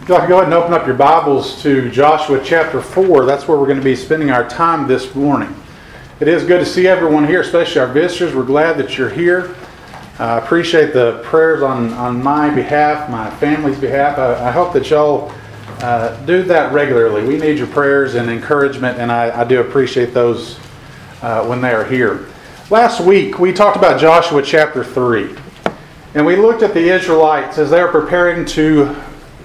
If you like to go ahead and open up your Bibles to Joshua chapter 4, that's where we're going to be spending our time this morning. It is good to see everyone here, especially our visitors. We're glad that you're here. I appreciate the prayers on my behalf, my family's behalf. I hope that y'all do that regularly. We need your prayers and encouragement, and I do appreciate those when they are here. Last week, we talked about Joshua chapter 3, and we looked at the Israelites as they were preparing to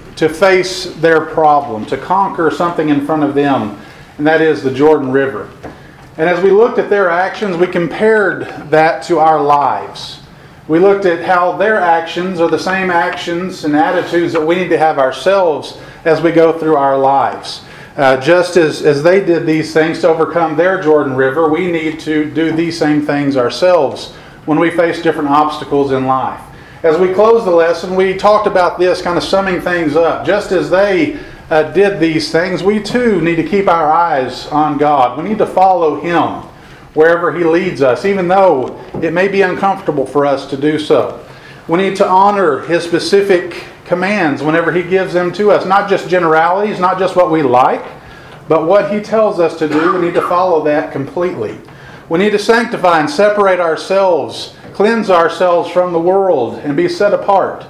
face their problem, to conquer something in front of them, and that is the Jordan River. And as we looked at their actions, we compared that to our lives. We looked at how their actions are the same actions and attitudes that we need to have ourselves as we go through our lives. Just as they did these things to overcome their Jordan River, we need to do these same things ourselves when we face different obstacles in life. As we close the lesson, we talked about this, kind of summing things up. Just as they did these things, we too need to keep our eyes on God. We need to follow Him wherever He leads us, even though it may be uncomfortable for us to do so. We need to honor His specific commands whenever He gives them to us. Not just generalities, not just what we like, but what He tells us to do. We need to follow that completely. We need to sanctify and separate ourselves, cleanse ourselves from the world, and be set apart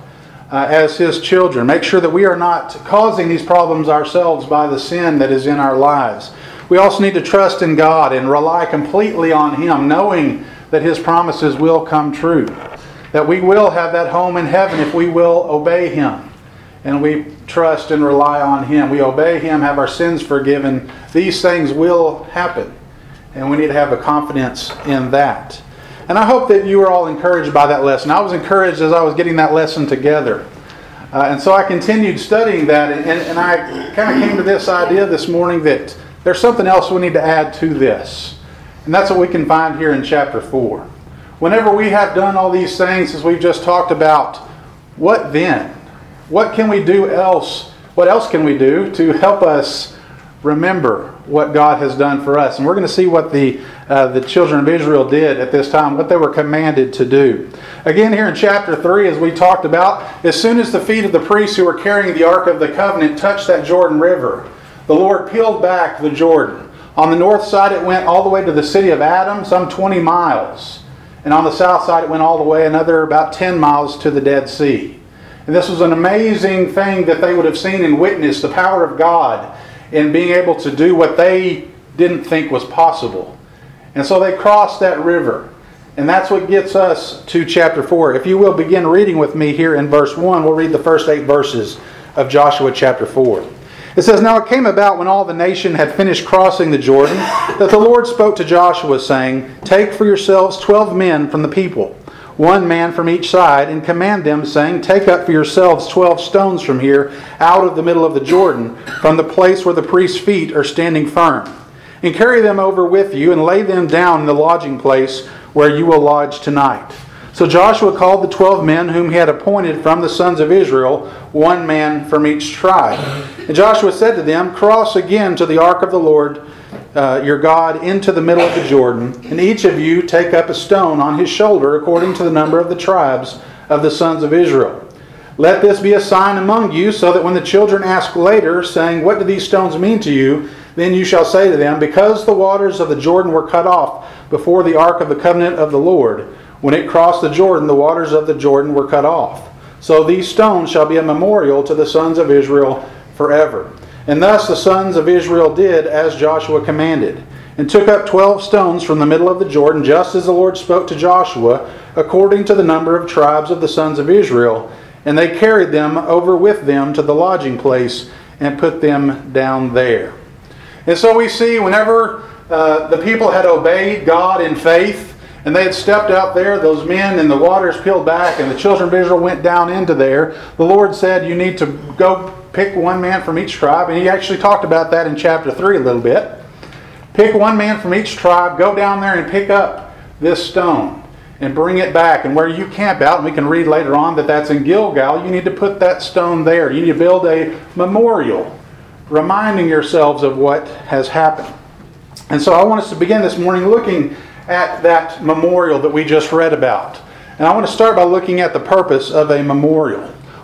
as His children. Make sure that we are not causing these problems ourselves by the sin that is in our lives. We also need to trust in God and rely completely on Him, knowing that His promises will come true. That we will have that home in heaven if we will obey Him. And we trust and rely on Him. We obey Him, have our sins forgiven. These things will happen. And we need to have a confidence in that. And I hope that you were all encouraged by that lesson. I was encouraged as I was getting that lesson together. And so I continued studying that. And I kind of came to this idea this morning that there's something else we need to add to this. And that's what we can find here in chapter 4. Whenever we have done all these things, as we've just talked about, what then? What can we do else? What else can we do to help us remember what God has done for us? And we're going to see what the children of Israel did at this time, what they were commanded to do. Again, here in chapter 3, as we talked about, as soon as the feet of the priests who were carrying the Ark of the Covenant touched that Jordan River, the Lord peeled back the Jordan. On the north side, it went all the way to the city of Adam, some 20 miles. And on the south side, it went all the way another about 10 miles to the Dead Sea. And this was an amazing thing that they would have seen and witnessed, the power of God in being able to do what they didn't think was possible. And so they crossed that river. And that's what gets us to chapter 4. If you will begin reading with me here in verse 1, we'll read the first 8 verses of Joshua chapter 4. It says, "Now it came about when all the nation had finished crossing the Jordan, that the Lord spoke to Joshua, saying, Take for yourselves 12 men from the people, 1 man from each side, and command them, saying, Take up for yourselves 12 stones from here, out of the middle of the Jordan, from the place where the priest's feet are standing firm. And carry them over with you, and lay them down in the lodging place where you will lodge tonight. So Joshua called the 12 men whom he had appointed from the sons of Israel, 1 man from each tribe. And Joshua said to them, Cross again to the ark of the Lord your God into the middle of the Jordan, and each of you take up a stone on his shoulder according to the number of the tribes of the sons of Israel. Let this be a sign among you, so that when the children ask later, saying, What do these stones mean to you? Then you shall say to them, Because the waters of the Jordan were cut off before the ark of the covenant of the Lord. When it crossed the Jordan, the waters of the Jordan were cut off. So these stones shall be a memorial to the sons of Israel forever. And thus the sons of Israel did as Joshua commanded, and took up 12 stones from the middle of the Jordan, just as the Lord spoke to Joshua, according to the number of tribes of the sons of Israel. And they carried them over with them to the lodging place, and put them down there." And so we see whenever the people had obeyed God in faith, and they had stepped out there, those men, and the waters peeled back, and the children of Israel went down into there, the Lord said, you need to go pick 1 man from each tribe. And He actually talked about that in chapter 3 a little bit. Pick 1 man from each tribe, go down there and pick up this stone and bring it back. And where you camp out, and we can read later on that that's in Gilgal, you need to put that stone there. You need to build a memorial, reminding yourselves of what has happened. And so I want us to begin this morning looking at that memorial that we just read about. And I want to start by looking at the purpose of a memorial.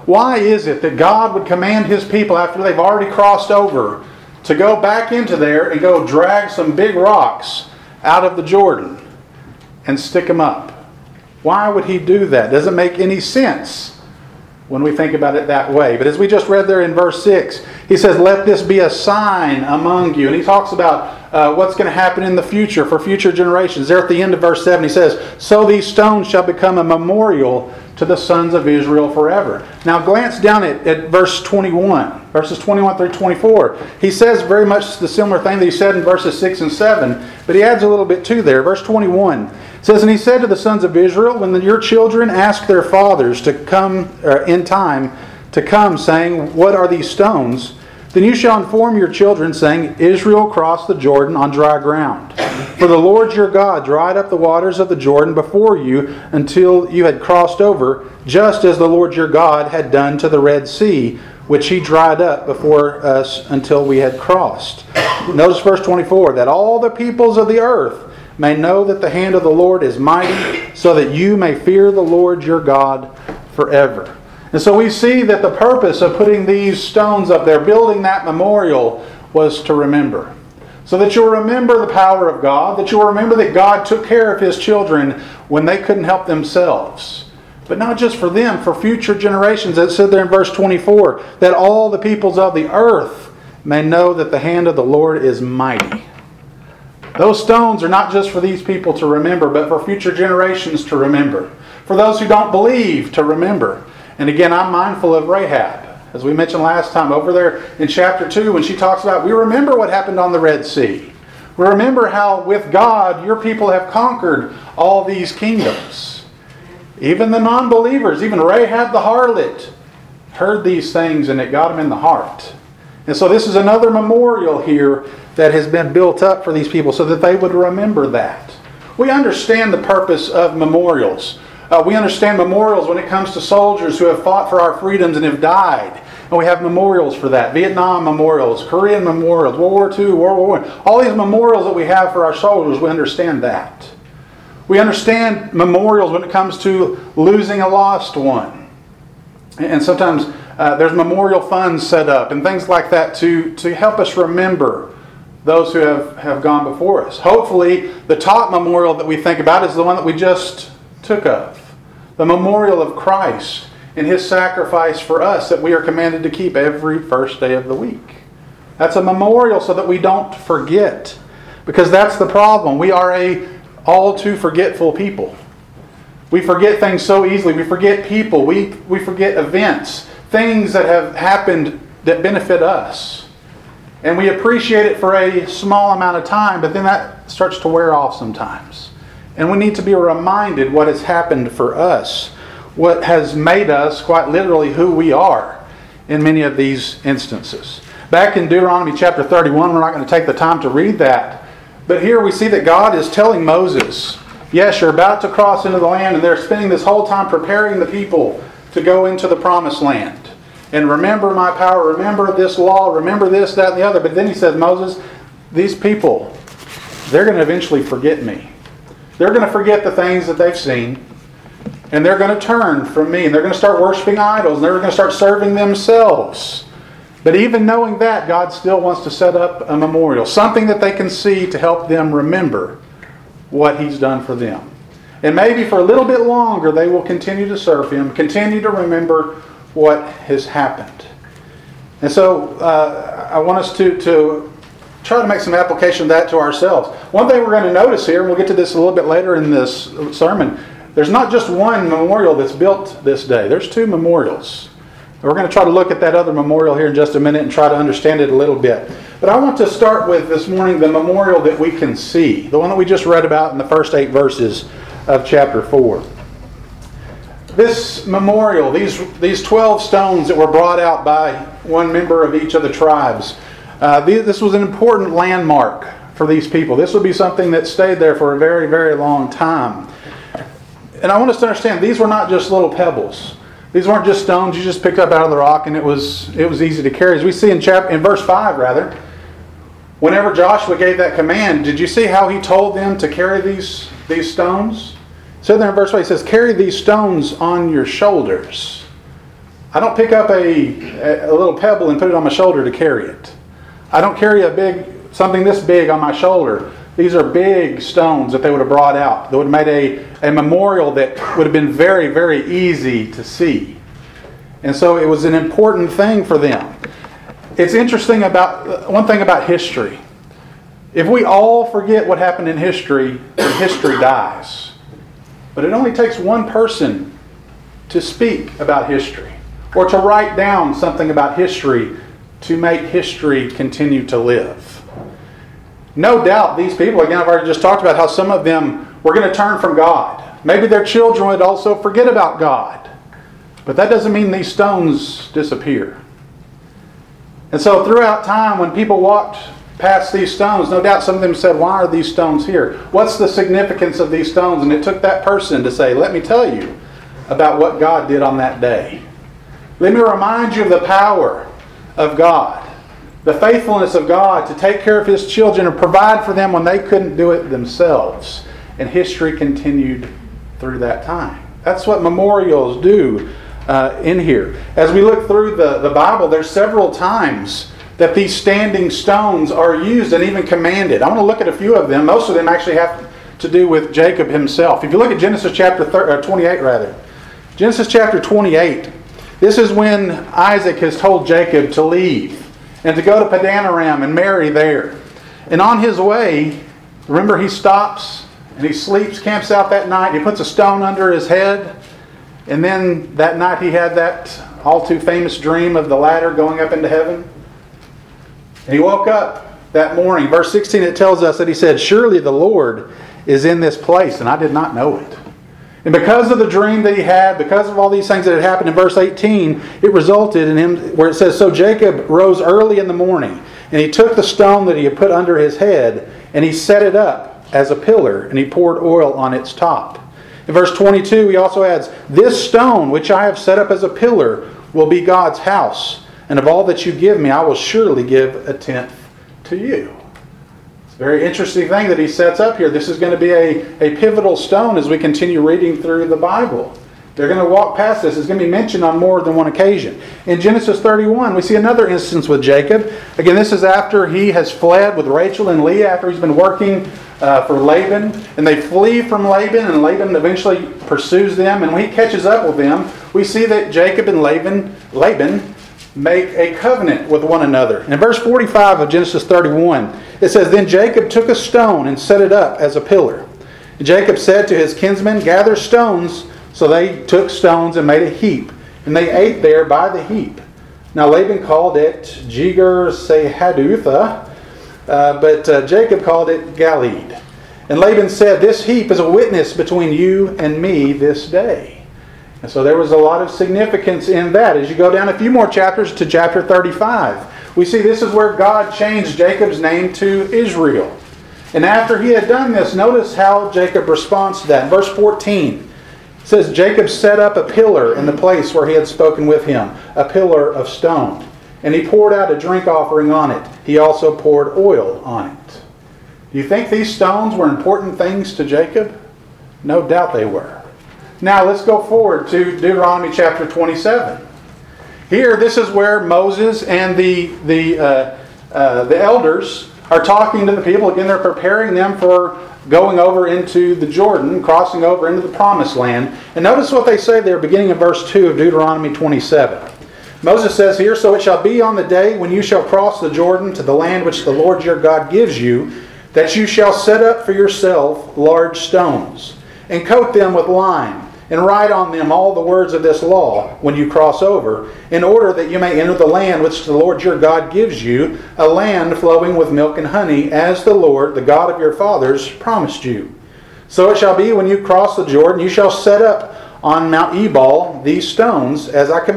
Why is it that God would command His people after they've already crossed over to go back into there and go drag some big rocks out of the Jordan and stick them up? Why would He do that? Doesn't make any sense when we think about it that way. But as we just read there in verse 6, He says, let this be a sign among you. And He talks about what's going to happen in the future for future generations. There at the end of verse 7, He says, so these stones shall become a memorial to the sons of Israel forever. Now glance down at verse 21, verses 21 through 24. He says very much the similar thing that he said in verses 6 and 7, but he adds a little bit to there. Verse 21 says, and he said to the sons of Israel, when your children ask their fathers to come in time to come, saying, what are these stones? Then you shall inform your children, saying, Israel crossed the Jordan on dry ground. For the Lord your God dried up the waters of the Jordan before you until you had crossed over, just as the Lord your God had done to the Red Sea, which He dried up before us until we had crossed. Notice verse 24, that all the peoples of the earth may know that the hand of the Lord is mighty, so that you may fear the Lord your God forever. And so we see that the purpose of putting these stones up there, building that memorial, was to remember. So that you'll remember the power of God, that you'll remember that God took care of His children when they couldn't help themselves. But not just for them, for future generations. It said there in verse 24, that all the peoples of the earth may know that the hand of the Lord is mighty. Those stones are not just for these people to remember, but for future generations to remember. For those who don't believe to remember. And again, I'm mindful of Rahab, as we mentioned last time, over there in chapter 2, when she talks about, we remember what happened on the Red Sea. We remember how with God, your people have conquered all these kingdoms. Even the non-believers, even Rahab the harlot, heard these things and it got them in the heart. And so this is another memorial here that has been built up for these people so that they would remember that. We understand the purpose of memorials. We understand memorials when it comes to soldiers who have fought for our freedoms and have died. And we have memorials for that. Vietnam memorials, Korean memorials, World War II, World War I. All these memorials that we have for our soldiers, we understand that. We understand memorials when it comes to losing a lost one. And sometimes there's memorial funds set up and things like that to help us remember those who have gone before us. Hopefully, the top memorial that we think about is the one that we just took of. The memorial of Christ and His sacrifice for us that we are commanded to keep every first day of the week. That's a memorial so that we don't forget. Because that's the problem. We are a all too forgetful people. We forget things so easily. We forget people. We forget events. Things that have happened that benefit us. And we appreciate it for a small amount of time, but then that starts to wear off sometimes. And we need to be reminded what has happened for us, what has made us, quite literally, who we are in many of these instances. Back in Deuteronomy chapter 31, we're not going to take the time to read that, but here we see that God is telling Moses, yes, you're about to cross into the land, and they're spending this whole time preparing the people to go into the promised land. And remember my power, remember this law, remember this, that, and the other. But then He says, Moses, these people, they're going to eventually forget me. They're going to forget the things that they've seen. And they're going to turn from me. And they're going to start worshiping idols. And they're going to start serving themselves. But even knowing that, God still wants to set up a memorial. Something that they can see to help them remember what He's done for them. And maybe for a little bit longer, they will continue to serve Him. Continue to remember what has happened. And so I want us to try to make some application of that to ourselves. One thing we're going to notice here, and we'll get to this a little bit later in this sermon, there's not just one memorial that's built this day. There's two memorials. We're going to try to look at that other memorial here in just a minute and try to understand it a little bit. But I want to start with this morning the memorial that we can see, the one that we just read about in the first 8 verses of chapter 4. This memorial, these 12 stones that were brought out by one member of each of the tribes, this was an important landmark for these people. This would be something that stayed there for a very, very long time. And I want us to understand, these were not just little pebbles. These weren't just stones you just picked up out of the rock and it was easy to carry. As we see in verse 5, whenever Joshua gave that command, did you see how he told them to carry these stones? So there in verse 5 he says, carry these stones on your shoulders. I don't pick up a little pebble and put it on my shoulder to carry it. I don't carry something this big on my shoulder. These are big stones that they would have brought out. They would have made a memorial that would have been very, very easy to see. And so it was an important thing for them. It's interesting about one thing about history. If we all forget what happened in history, then history dies. But it only takes one person to speak about history or to write down something about history to make history continue to live. No doubt these people, again, I've already just talked about how some of them were going to turn from God. Maybe their children would also forget about God. But that doesn't mean these stones disappear. And so throughout time, when people walked past these stones, no doubt some of them said, why are these stones here? What's the significance of these stones? And it took that person to say, let me tell you about what God did on that day. Let me remind you of the power of God, the faithfulness of God to take care of His children and provide for them when they couldn't do it themselves. And history continued through that time. That's what memorials do in here. As we look through the Bible, there's several times that these standing stones are used and even commanded. I want to look at a few of them. Most of them actually have to do with Jacob himself. If you look at Genesis chapter 28, Genesis chapter 28, this is when Isaac has told Jacob to leave and to go to Padan Aram and marry there. And on his way, remember, he stops and he sleeps, camps out that night. He puts a stone under his head. And then that night he had that all too famous dream of the ladder going up into heaven. And he woke up that morning. Verse 16, it tells us that he said, surely the Lord is in this place, and I did not know it. And because of the dream that he had, because of all these things that had happened in verse 18, it resulted in him, where it says, so Jacob rose early in the morning, and he took the stone that he had put under his head, and he set it up as a pillar, and he poured oil on its top. In verse 22, he also adds, this stone which I have set up as a pillar will be God's house, and of all that you give me, I will surely give a tenth to you. It's a very interesting thing that he sets up here. This is going to be a pivotal stone as we continue reading through the Bible. They're going to walk past this. It's going to be mentioned on more than one occasion. In Genesis 31, we see another instance with Jacob. Again, this is after he has fled with Rachel and Leah, after he's been working for Laban. And they flee from Laban, and Laban eventually pursues them. And when he catches up with them, we see that Jacob and Laban make a covenant with one another. In verse 45 of Genesis 31, it says, then Jacob took a stone and set it up as a pillar. And Jacob said to his kinsmen, gather stones. So they took stones and made a heap, and they ate there by the heap. Now Laban called it Jegar-Sahadutha, but Jacob called it Galeed. And Laban said, this heap is a witness between you and me this day. And so there was a lot of significance in that. As you go down a few more chapters to chapter 35, we see this is where God changed Jacob's name to Israel. And after he had done this, notice how Jacob responds to that. In verse 14, it says, Jacob set up a pillar in the place where he had spoken with him, a pillar of stone. And he poured out a drink offering on it. He also poured oil on it. Do you think these stones were important things to Jacob? No doubt they were. Now let's go forward to Deuteronomy chapter 27. Here, this is where Moses and the elders are talking to the people. Again, they're preparing them for going over into the Jordan, crossing over into the promised land. And notice what they say there, beginning in verse 2 of Deuteronomy 27. Moses says here, so it shall be on the day when you shall cross the Jordan to the land which the Lord your God gives you, that you shall set up for yourself large stones, and coat them with lime, and write on them all the words of this law when you cross over, in order that you may enter the land which the Lord your God gives you, a land flowing with milk and honey, as the Lord, the God of your fathers, promised you. So it shall be when you cross the Jordan, you shall set up on Mount Ebal these stones, as I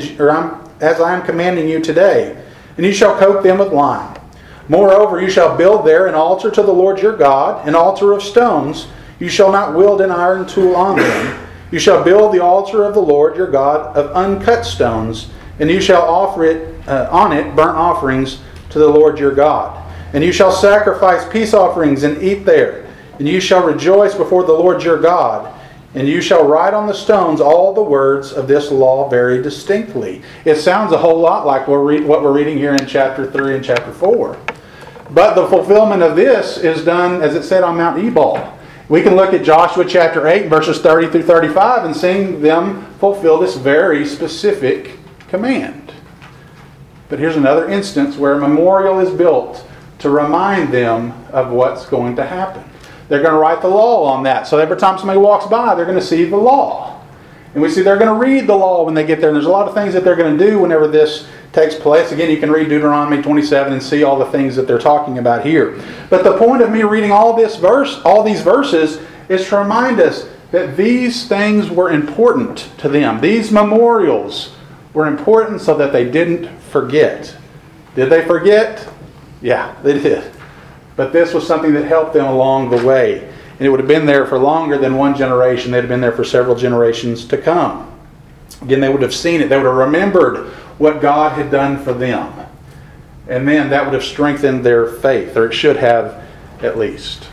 am commanding you today, and you shall coat them with lime. Moreover, you shall build there an altar to the Lord your God, an altar of stones. You shall not wield an iron tool on them. You shall build the altar of the Lord your God of uncut stones, and you shall offer on it burnt offerings to the Lord your God. And you shall sacrifice peace offerings and eat there. And you shall rejoice before the Lord your God And you shall write on the stones all the words of this law very distinctly. It sounds a whole lot like what we're reading here in chapter 3 and chapter 4. But the fulfillment of this is done, as it said, on Mount Ebal. We can look at Joshua chapter 8, verses 30 through 35, and seeing them fulfill this very specific command. But here's another instance where a memorial is built to remind them of what's going to happen. They're going to write the law on that. So every time somebody walks by, they're going to see the law. And we see they're going to read the law when they get there. And there's a lot of things that they're going to do whenever this takes place. Again, you can read Deuteronomy 27 and see all the things that they're talking about here. But the point of me reading all these verses is to remind us that these things were important to them. These memorials were important so that they didn't forget. Did they forget? Yeah, they did. But this was something that helped them along the way. And it would have been there for longer than one generation. They'd have been there for several generations to come. Again, they would have seen it. They would have remembered what God had done for them. And then that would have strengthened their faith, or it should have at least.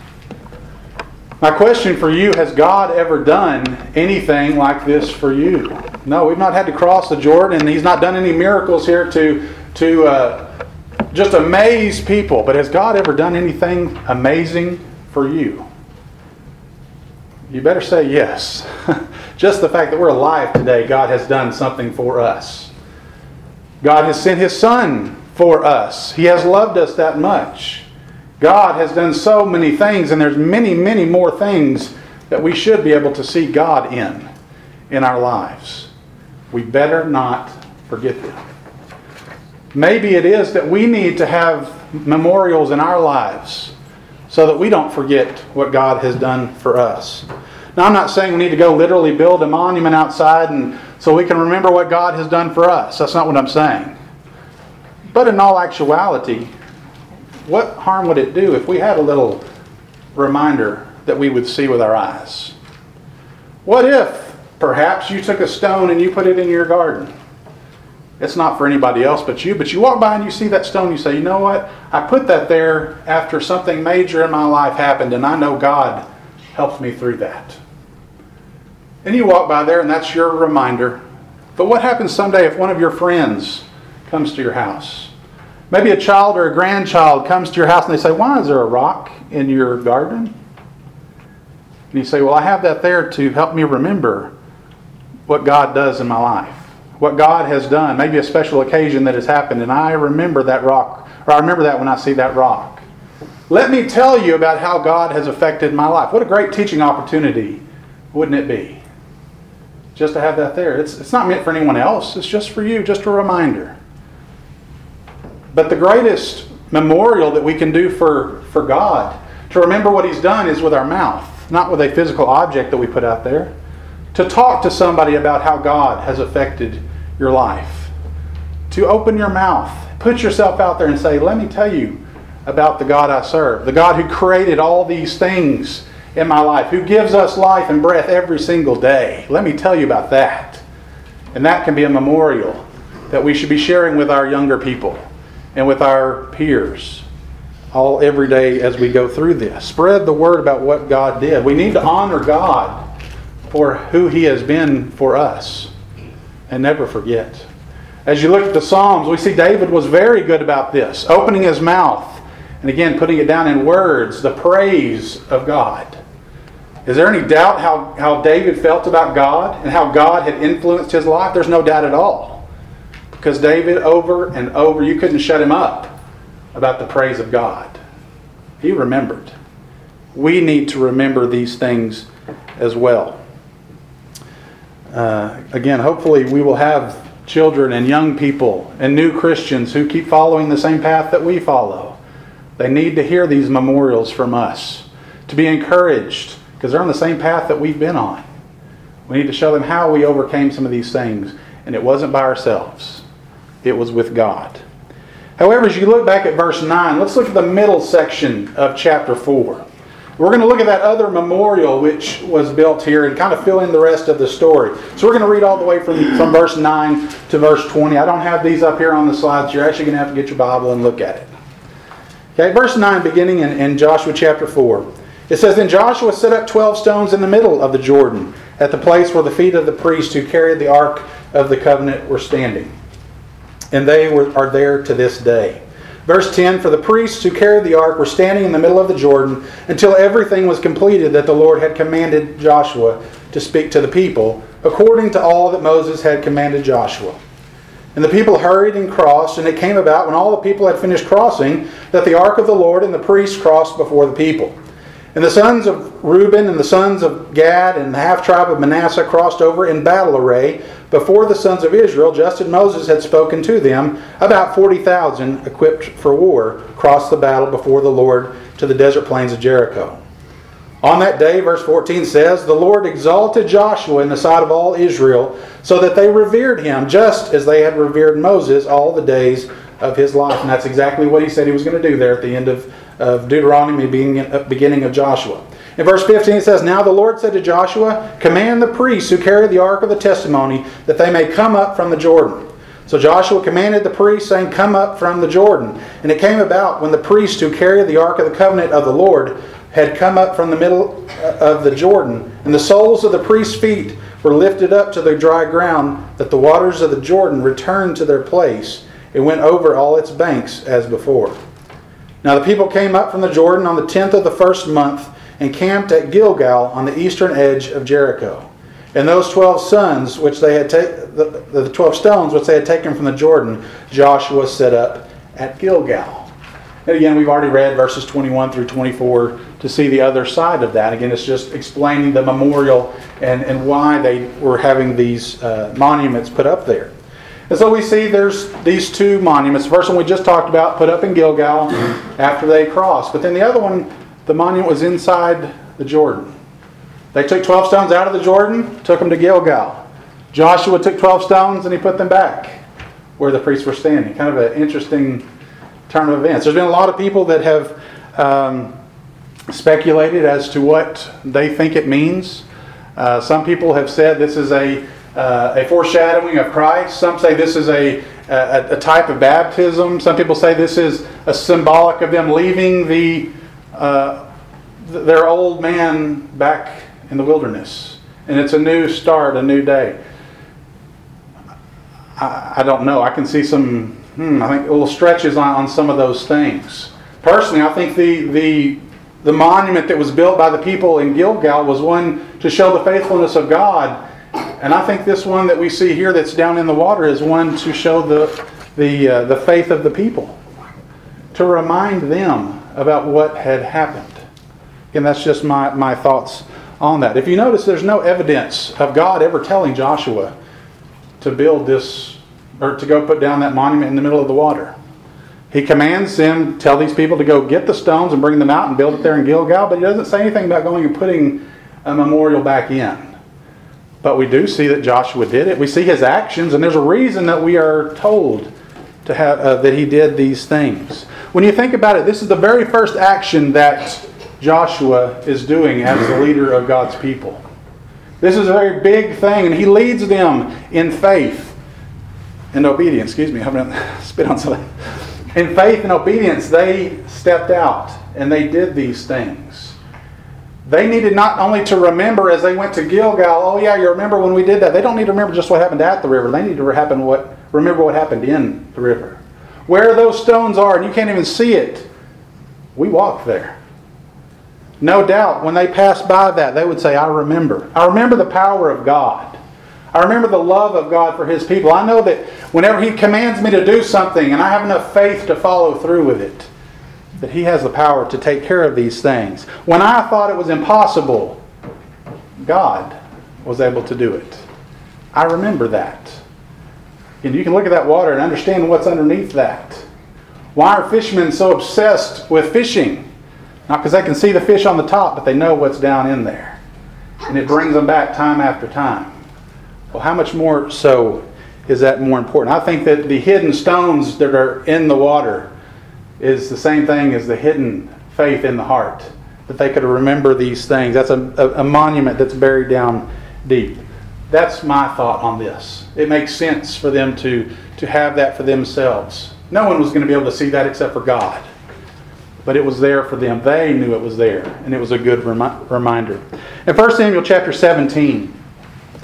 My question for you, has God ever done anything like this for you? No, we've not had to cross the Jordan, and He's not done any miracles here to just amaze people. But has God ever done anything amazing for you? You better say yes. Just the fact that we're alive today, God has done something for us. God has sent His Son for us. He has loved us that much. God has done so many things, and there's many, many more things that we should be able to see God in our lives. We better not forget them. Maybe it is that we need to have memorials in our lives so that we don't forget what God has done for us. Now, I'm not saying we need to go literally build a monument outside and so we can remember what God has done for us. That's not what I'm saying. But in all actuality, what harm would it do if we had a little reminder that we would see with our eyes? What if perhaps you took a stone and you put it in your garden? It's not for anybody else but you walk by and you see that stone, you say, you know what? I put that there after something major in my life happened, and I know God helped me through that. And you walk by there and that's your reminder. But what happens someday if one of your friends comes to your house? Maybe a child or a grandchild comes to your house and they say, why is there a rock in your garden? And you say, well, I have that there to help me remember what God does in my life. What God has done, maybe a special occasion that has happened, and I remember that rock, or I remember that when I see that rock. Let me tell you about how God has affected my life. What a great teaching opportunity, wouldn't it be? Just to have that there. It's not meant for anyone else. It's just for you, just a reminder. But the greatest memorial that we can do for God, to remember what He's done, is with our mouth, not with a physical object that we put out there. To talk to somebody about how God has affected your life. To open your mouth, put yourself out there and say, let me tell you about the God I serve. The God who created all these things in my life, who gives us life and breath every single day. Let me tell you about that. And that can be a memorial that we should be sharing with our younger people and with our peers every day as we go through this. Spread the word about what God did. We need to honor God for who He has been for us. And never forget. As you look at the Psalms, we see David was very good about this. Opening his mouth and again putting it down in words, the praise of God. Is there any doubt how David felt about God and how God had influenced his life? There's no doubt at all. Because David, over and over, you couldn't shut him up about the praise of God. He remembered. We need to remember these things as well. Again, hopefully we will have children and young people and new Christians who keep following the same path that we follow. They need to hear these memorials from us, to be encouraged, because they're on the same path that we've been on. We need to show them how we overcame some of these things, and it wasn't by ourselves. It was with God. However, as you look back at verse 9, let's look at the middle section of chapter 4. We're going to look at that other memorial which was built here and kind of fill in the rest of the story. So we're going to read all the way from verse 9 to verse 20. I don't have these up here on the slides. You're actually going to have to get your Bible and look at it. Okay, verse 9 beginning in Joshua chapter 4. It says, Then Joshua set up 12 stones in the middle of the Jordan, at the place where the feet of the priests who carried the ark of the covenant were standing. And they are there to this day. Verse 10, for the priests who carried the ark were standing in the middle of the Jordan until everything was completed that the Lord had commanded Joshua to speak to the people, according to all that Moses had commanded Joshua. And the people hurried and crossed, and it came about when all the people had finished crossing that the ark of the Lord and the priests crossed before the people. And the sons of Reuben and the sons of Gad and the half-tribe of Manasseh crossed over in battle array before the sons of Israel, just as Moses had spoken to them. About 40,000 equipped for war crossed the battle before the Lord to the desert plains of Jericho. On that day, verse 14 says, the Lord exalted Joshua in the sight of all Israel, so that they revered him, just as they had revered Moses all the days of his life. And that's exactly what he said he was going to do there at the end of Deuteronomy, beginning of Joshua. In verse 15 it says, now the Lord said to Joshua, command the priests who carry the ark of the testimony that they may come up from the Jordan. So Joshua commanded the priests, saying, come up from the Jordan. And it came about when the priests who carried the ark of the covenant of the Lord had come up from the middle of the Jordan, and the soles of the priests' feet were lifted up to the dry ground, that the waters of the Jordan returned to their place. It went over all its banks as before. Now the people came up from the Jordan on the 10th of the first month and camped at Gilgal on the eastern edge of Jericho. And those 12 sons, which they had the 12 stones which they had taken from the Jordan, Joshua set up at Gilgal. And again, we've already read verses 21 through 24 to see the other side of that. Again, it's just explaining the memorial and why they were having these monuments put up there. And so we see there's these two monuments. The first one we just talked about, put up in Gilgal after they crossed. But then the other one, the monument was inside the Jordan. They took 12 stones out of the Jordan, took them to Gilgal. Joshua took 12 stones and he put them back where the priests were standing. Kind of an interesting turn of events. There's been a lot of people that have speculated as to what they think it means. Some people have said this is a foreshadowing of Christ. Some say this is a type of baptism. Some people say this is a symbolic of them leaving their old man back in the wilderness. And it's a new start, a new day. I don't know. I can see some, I think little stretches on some of those things. Personally, I think the monument that was built by the people in Gilgal was one to show the faithfulness of God. And I think this one that we see here that's down in the water is one to show the faith of the people. To remind them about what had happened. And that's just my thoughts on that. If you notice, there's no evidence of God ever telling Joshua to build this, or to go put down that monument in the middle of the water. He commands them, tell these people to go get the stones and bring them out and build it there in Gilgal, but he doesn't say anything about going and putting a memorial back in. But we do see that Joshua did it. We see his actions, and there's a reason that we are told to have that he did these things. When you think about it, this is the very first action that Joshua is doing as the leader of God's people. This is a very big thing, and he leads them in faith and obedience. Excuse me, I'm going to spit on something. In faith and obedience, they stepped out and they did these things. They needed not only to remember as they went to Gilgal, oh yeah, you remember when we did that. They don't need to remember just what happened at the river. They need to remember what happened in the river. Where those stones are, and you can't even see it, we walked there. No doubt, when they passed by that, they would say, I remember. I remember the power of God. I remember the love of God for His people. I know that whenever He commands me to do something, and I have enough faith to follow through with it, that He has the power to take care of these things. When I thought it was impossible, God was able to do it. I remember that. And you can look at that water and understand what's underneath that. Why are fishermen so obsessed with fishing? Not because they can see the fish on the top, but they know what's down in there. And it brings them back time after time. Well, how much more so is that more important? I think that the hidden stones that are in the water is the same thing as the hidden faith in the heart. That they could remember these things. That's a monument that's buried down deep. That's my thought on this. It makes sense for them to have that for themselves. No one was going to be able to see that except for God. But it was there for them. They knew it was there. And it was a good reminder. In 1 Samuel chapter 17,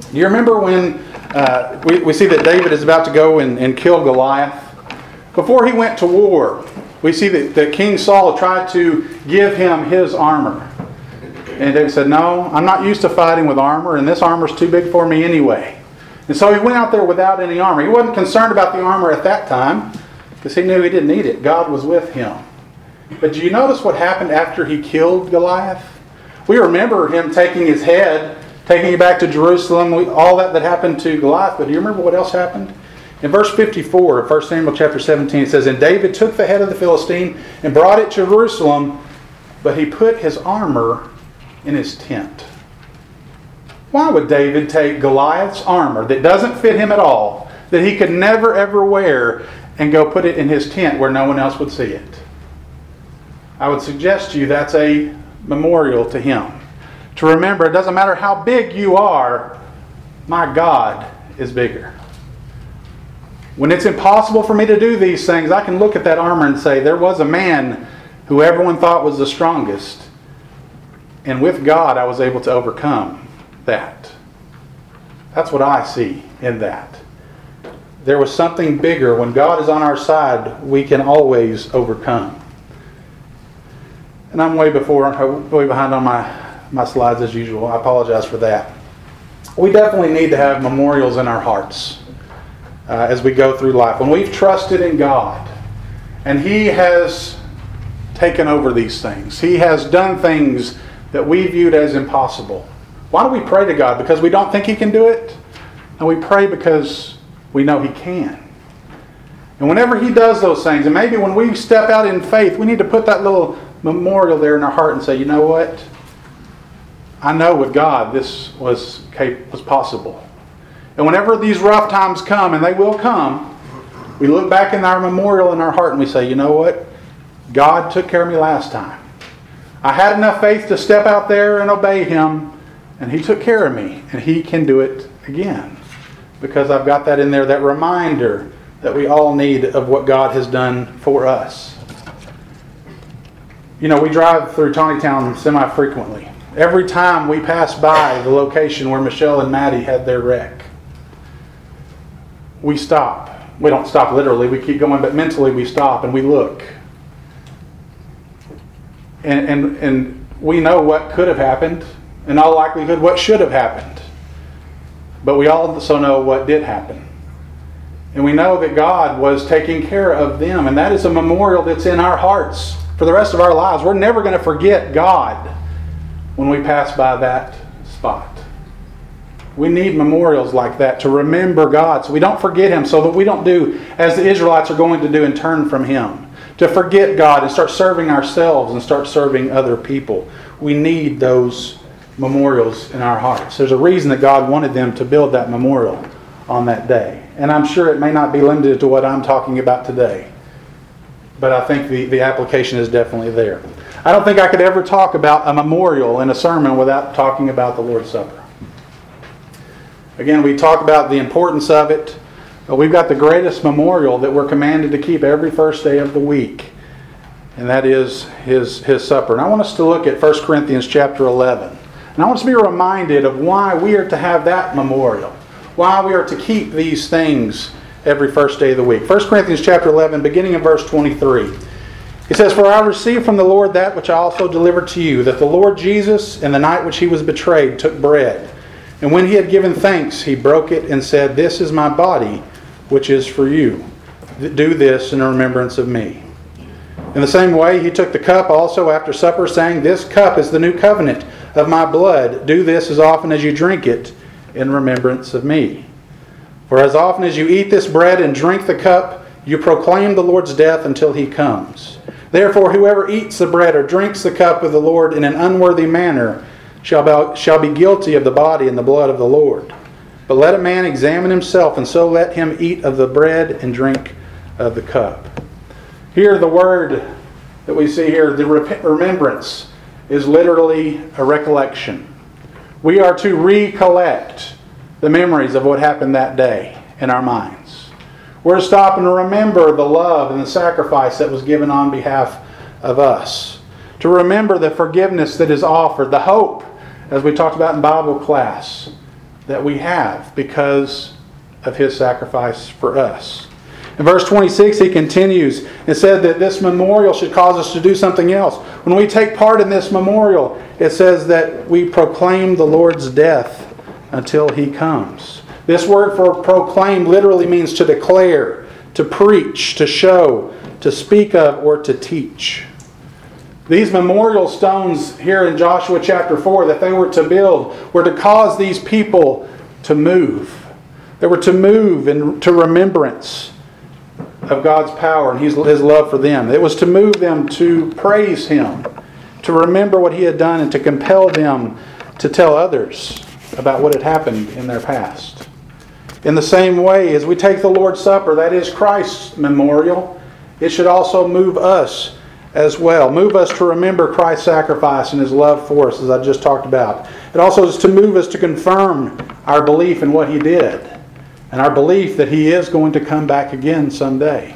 Do you remember when we see that David is about to go and kill Goliath? Before he went to war, we see that King Saul tried to give him his armor. And David said, no, I'm not used to fighting with armor, and this armor's too big for me anyway. And so he went out there without any armor. He wasn't concerned about the armor at that time, because he knew he didn't need it. God was with him. But do you notice what happened after he killed Goliath? We remember him taking his head, taking it back to Jerusalem, all that happened to Goliath. But do you remember what else happened? In verse 54 of 1 Samuel chapter 17, it says, And David took the head of the Philistine and brought it to Jerusalem, but he put his armor in his tent. Why would David take Goliath's armor that doesn't fit him at all, that he could never ever wear, and go put it in his tent where no one else would see it? I would suggest to you that's a memorial to him. To remember, it doesn't matter how big you are, my God is bigger. When it's impossible for me to do these things, I can look at that armor and say, there was a man who everyone thought was the strongest. And with God, I was able to overcome that. That's what I see in that. There was something bigger. When God is on our side, we can always overcome. And I'm way behind on my slides as usual. I apologize for that. We definitely need to have memorials in our hearts as we go through life. When we've trusted in God and He has taken over these things, He has done things that we viewed as impossible. Why do we pray to God? Because we don't think He can do it? And we pray because we know He can. And whenever He does those things, and maybe when we step out in faith, we need to put that little memorial there in our heart and say, you know what? I know with God this was possible. And whenever these rough times come, and they will come, we look back in our memorial in our heart and we say, you know what? God took care of me last time. I had enough faith to step out there and obey Him, and He took care of me, and He can do it again. Because I've got that in there, that reminder that we all need of what God has done for us. You know, we drive through Tawnytown semi-frequently. Every time we pass by the location where Michelle and Maddie had their wreck, we stop. We don't stop literally, we keep going, but mentally we stop and we look. And we know what could have happened, in all likelihood what should have happened. But we also know what did happen. And we know that God was taking care of them, and that is a memorial that's in our hearts for the rest of our lives. We're never going to forget God when we pass by that spot. We need memorials like that to remember God so we don't forget Him, so that we don't do as the Israelites are going to do and turn from Him. To forget God and start serving ourselves and start serving other people. We need those memorials in our hearts. There's a reason that God wanted them to build that memorial on that day. And I'm sure it may not be limited to what I'm talking about today. But I think the application is definitely there. I don't think I could ever talk about a memorial in a sermon without talking about the Lord's Supper. Again, we talk about the importance of it, but we've got the greatest memorial that we're commanded to keep every first day of the week, and that is His supper. And I want us to look at 1 Corinthians chapter 11. And I want us to be reminded of why we are to have that memorial, why we are to keep these things every first day of the week. 1 Corinthians chapter 11, beginning in verse 23. It says, For I received from the Lord that which I also delivered to you, that the Lord Jesus, in the night which He was betrayed, took bread. And when He had given thanks, He broke it and said, This is my body, which is for you. Do this in remembrance of me. In the same way, He took the cup also after supper, saying, This cup is the new covenant of my blood. Do this as often as you drink it in remembrance of me. For as often as you eat this bread and drink the cup, you proclaim the Lord's death until He comes. Therefore, whoever eats the bread or drinks the cup of the Lord in an unworthy manner shall be guilty of the body and the blood of the Lord. But let a man examine himself, and so let him eat of the bread and drink of the cup. Here, the word that we see here, the remembrance, is literally a recollection. We are to recollect the memories of what happened that day in our minds. We're to stop and remember the love and the sacrifice that was given on behalf of us. To remember the forgiveness that is offered, the hope, as we talked about in Bible class, that we have because of His sacrifice for us. In verse 26, he continues and said that this memorial should cause us to do something else. When we take part in this memorial, it says that we proclaim the Lord's death until He comes. This word for proclaim literally means to declare, to preach, to show, to speak of, or to teach. These memorial stones here in Joshua chapter 4 that they were to build were to cause these people to move. They were to move into remembrance of God's power and His love for them. It was to move them to praise Him, to remember what He had done, and to compel them to tell others about what had happened in their past. In the same way, as we take the Lord's Supper, that is Christ's memorial, it should also move us as well. Move us to remember Christ's sacrifice and His love for us, as I just talked about. It also is to move us to confirm our belief in what He did and our belief that He is going to come back again someday.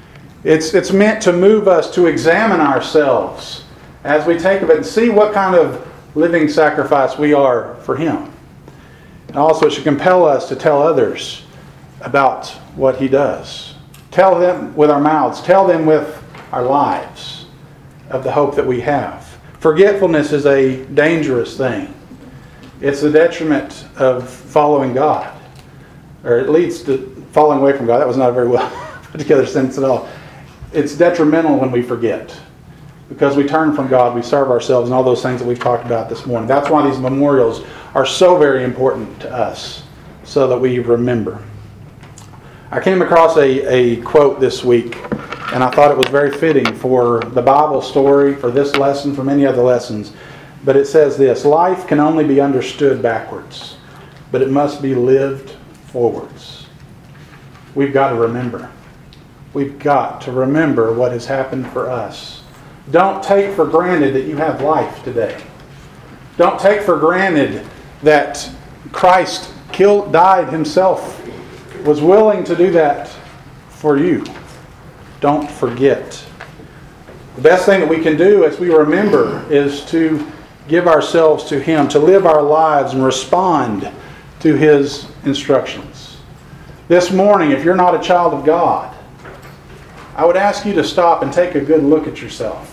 It's meant to move us to examine ourselves as we take of it and see what kind of living sacrifice we are for Him. And also it should compel us to tell others about what He does. Tell them with our mouths. Tell them with our lives of the hope that we have. Forgetfulness is a dangerous thing. It's the detriment of following God. Or it leads to falling away from God. That was not a very well put together sentence at all. It's detrimental when we forget. Because we turn from God, we serve ourselves, and all those things that we've talked about this morning. That's why these memorials are so very important to us, so that we remember. I came across a quote this week, and I thought it was very fitting for the Bible story, for this lesson, for many other lessons. But it says this: life can only be understood backwards, but it must be lived forwards. We've got to remember. We've got to remember what has happened for us. Don't take for granted that you have life today. Don't take for granted that Christ died Himself, was willing to do that for you. Don't forget. The best thing that we can do as we remember is to give ourselves to Him, to live our lives and respond to His instructions. This morning, if you're not a child of God, I would ask you to stop and take a good look at yourself.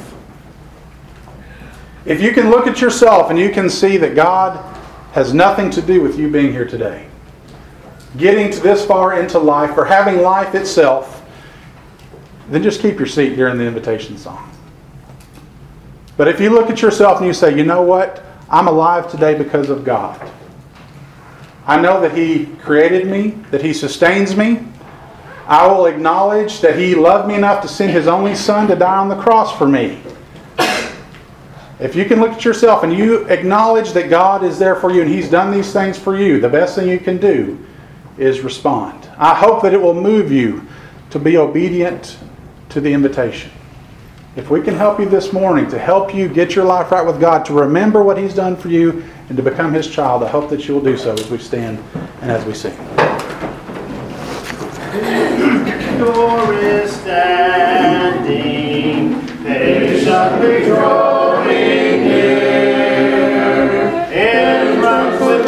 If you can look at yourself and you can see that God has nothing to do with you being here today, getting to this far into life, or having life itself, then just keep your seat during the invitation song. But if you look at yourself and you say, you know what? I'm alive today because of God. I know that He created me, that He sustains me. I will acknowledge that He loved me enough to send His only Son to die on the cross for me. If you can look at yourself and you acknowledge that God is there for you and He's done these things for you, the best thing you can do is respond. I hope that it will move you to be obedient to the invitation. If we can help you this morning to help you get your life right with God, to remember what He's done for you and to become His child, I hope that you will do so as we stand and as we sing. Door is standing, patiently drawn.